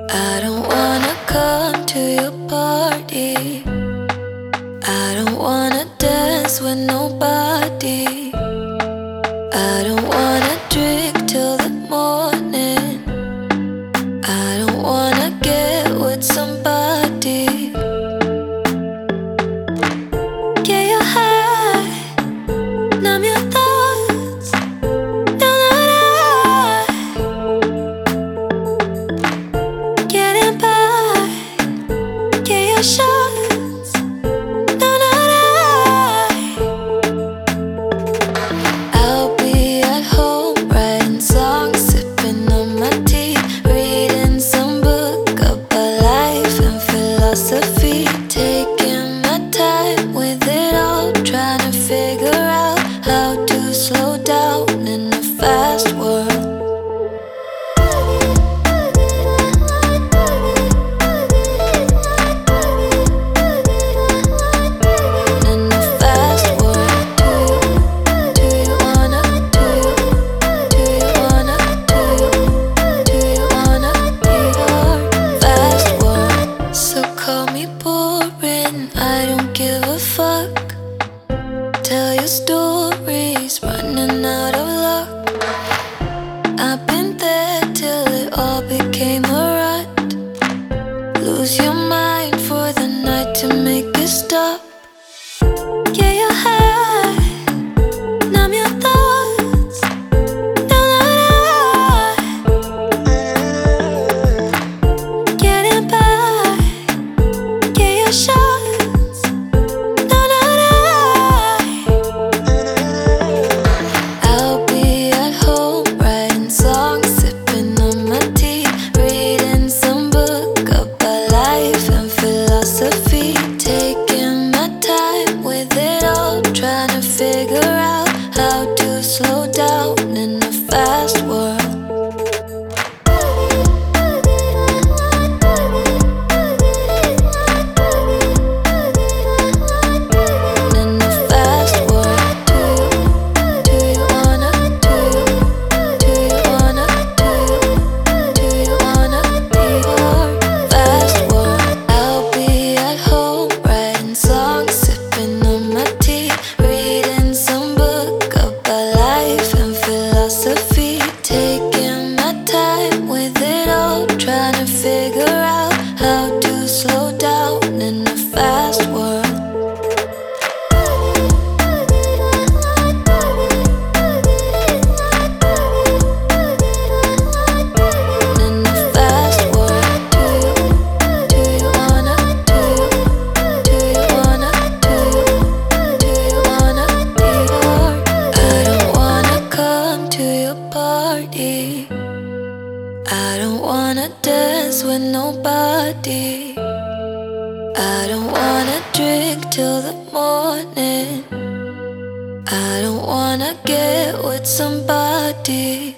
I don't wanna come to your party. I don't wanna dance with nobody. I don't wanna drink till the morning. I don't wanna get with somebody. Get your high, numb your thoughts. You're not I. Getting by, get your shots. You're not I. I'll be at home writing songs, sipping on my tea, reading some book about life and philosophy, taking my time with it all, trying to figure out how to slow down in a fast world. I don't give a fuck. Tell your stories, running out of luck. I've been there till it all became a rut. Lose your mind for the night to make it stop. Get your high, numb your thoughts. You're not I. Getting by, get your shot. Trying to figure out how to slow down in a fast world. In a fast world, do you wanna, do you wanna, do you wanna be your fast world? I'll be at home writing songs, sipping on my tea, reading some book about life and philosophy, taking my time with it all, trying to figure out how to slow down in a fast world. In a fast world, do you wanna, do you wanna, do you wanna be your? I don't wanna come to your party. I don't wanna dance with nobody. I don't wanna drink till the morning. I don't wanna get with somebody.